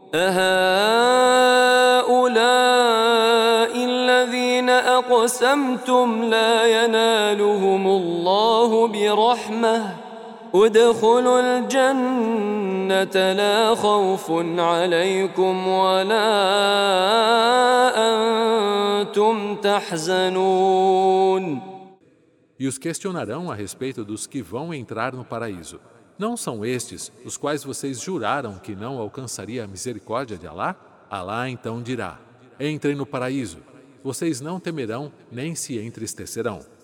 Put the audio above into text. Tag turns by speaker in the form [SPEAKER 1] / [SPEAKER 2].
[SPEAKER 1] أهؤلاء الذين أقسمتم لا ينالهم الله برحمة ادخلوا الجنة لا خوف عليكم ولا أنتم تحزنون.
[SPEAKER 2] E os questionarão a respeito dos que vão entrar no paraíso. Não são estes os quais vocês juraram que não alcançaria a misericórdia de Alá? Alá então dirá: entrem no paraíso. Vocês não temerão nem se entristecerão.